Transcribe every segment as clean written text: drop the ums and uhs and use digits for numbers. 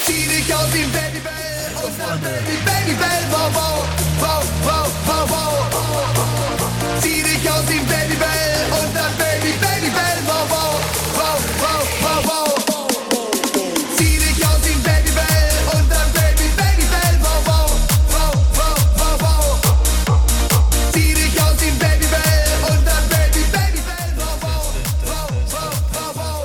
Zieh dich aus dem Babybell und dann Babybell, wow, wow, wow, wow, wow, wow. Zieh dich aus dem Babybell und dann Babybell, wow, wow, wow, wow, wow, wow. Zieh dich aus dem Babybell und dann Babybell, wow, wow, wow, wow, wow, wow. Zieh dich aus dem Babybell und dann Babybell, wow, wow, wow, wow, wow,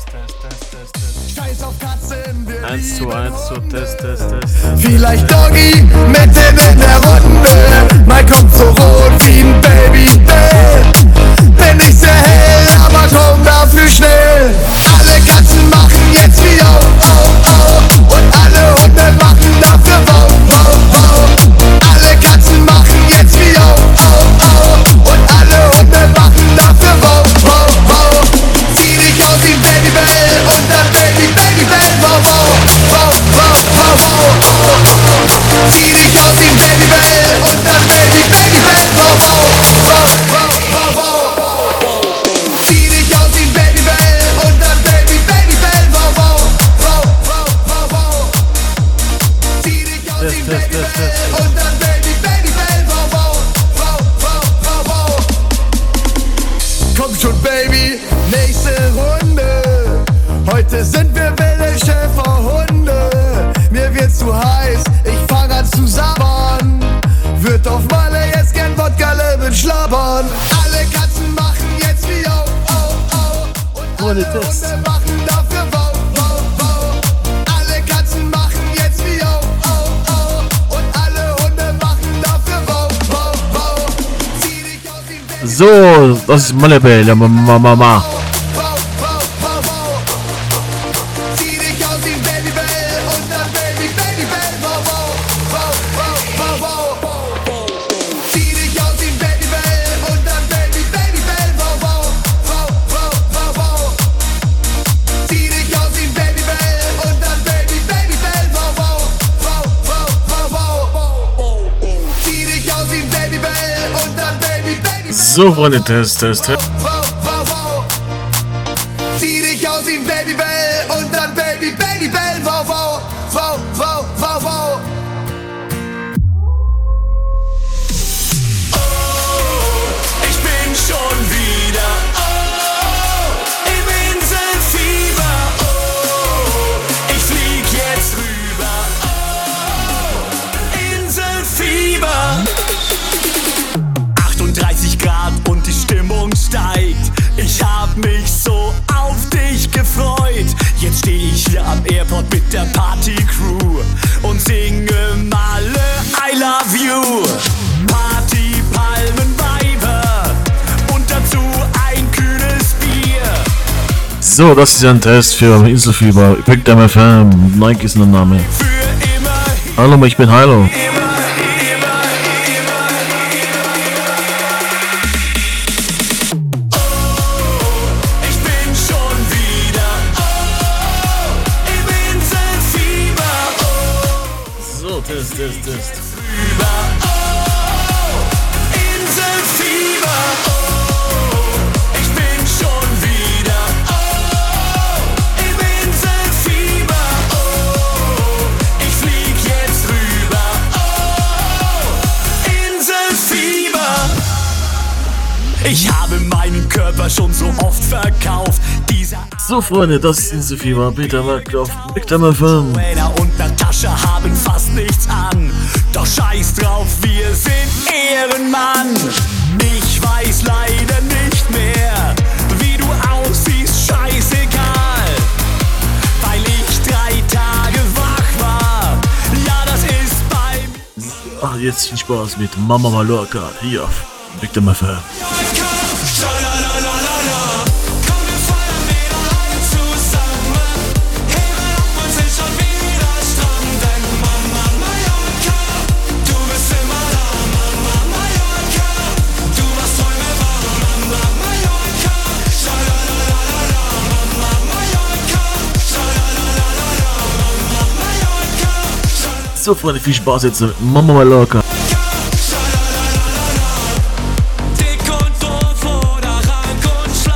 wow. Scheiß auf Katzen, wir 1 zu 1 zu Test. vielleicht Doggy mitten in der Runde. Mal kommt so rot wie ein Babybell. Bin nicht sehr hell, aber komm dafür schnell. Alle Katzen machen jetzt wie au, au, au. Und alle Hunde machen dafür wow, wow, wow. Alle Katzen machen jetzt wie au, au, au. Und alle Hunde machen dafür wow, wow, wow. Zieh dich aus dem Babybell und dann Babybell, wow, wow, wow, wow, wow, wow. Zieh dich aus dem Babybell und dann Babybell, wow, wow, wow, wow, wow, wow. Zieh dich aus dem Babybell und dann Babybell, wow, wow, wow, wow, wow, wow. Zieh dich aus dem Babybell und dann Babybell, wow, wow, wow, wow, wow, wow. Komm schon, Baby, nächste Runde. Heute sind wir wilde Schäferhunde. Mir wird's zu heiß, ich fang an zu sabbern. Wird auf Malle jetzt gern Wodka-Lemon schlabbern. Alle Katzen machen jetzt wie au, au, au. Und alle Hunde machen dafür wow, wow, wow. Alle Katzen machen jetzt wie au, au, au. Und alle Hunde machen dafür wow, wow, wow. Zieh dich aus dem Babybell. So, das ist Malebell, der Mama. Wow, wow, wow, wow. Zieh dich aus dem Babybell und dann Babybell, wow, wow, wow, wow, wow, wow. Zieh dich aus dem Babybell und dann Babybell, wow, wow, wow, wow, wow, wow. Zieh dich aus dem Babybell und dann Babybell, wow, wow, wow, wow, wow, wow. Zieh dich aus dem Babybell und dann Babybell. So, Freunde, Test. Wow, wow, wow. Zieh dich aus dem Babybell und dann Babybell, wow, wow, wow, wow, wow, wow. Oh, ich bin schon wieder, oh, im Inselfieber, oh, ich flieg jetzt rüber, oh, Inselfieber. 38 Grad und die Stimmung steigt. Ich hab mich so auf dich gefreut. Jetzt steh ich hier am Airport mit der Party-Crew und singe Malle I love you. Party, Palmen, Weiber und dazu ein kühles Bier. So, das ist ein Test für Inselfieber. Victim FM. Nike ist der Name. Für immer, Hallo, ich bin Heilo. immer, immer, immer. Oh, ich bin schon wieder, oh, im Inselfieber, oh. So, Test. Über, oh, Inselfieber, oh, ich bin schon wieder, oh, im Inselfieber, oh, ich flieg jetzt rüber, oh, Inselfieber. Ich habe meinen Körper schon so oft verkauft, dieser So, Freunde, das ist Inselfieber. Peter Mark auf Victim FM. Joanna und Natascha haben fast nichts an. Doch scheiß drauf, wir sind Ehrenmann. Ich weiß leider nicht mehr, wie du aussiehst, scheißegal. Weil ich 3 Tage wach war. Ja, das ist bei mir. Ach, jetzt viel Spaß mit Mama Mallorca hier auf Victim FM. So, Freunde, viel Spaß jetzt mit Mama Mallorca.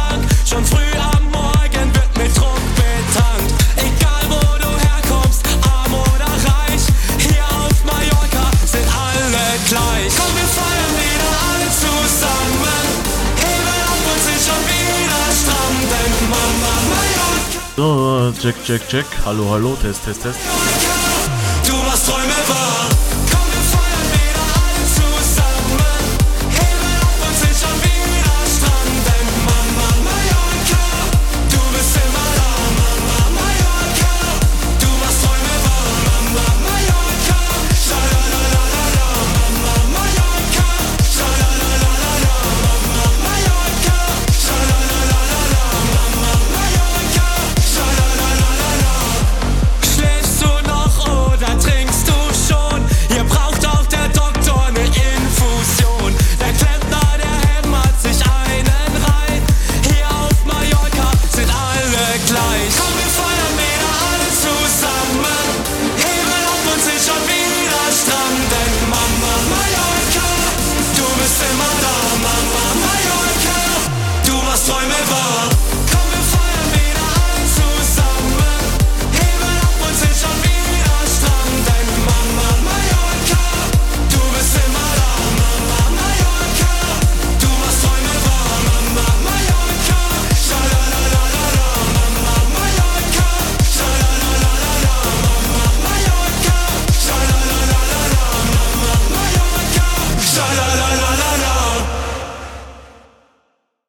Schon früh am Morgen wird mit Druck betankt. Egal wo du herkommst, Check. Hallo, Test. Du machst Träume wahr.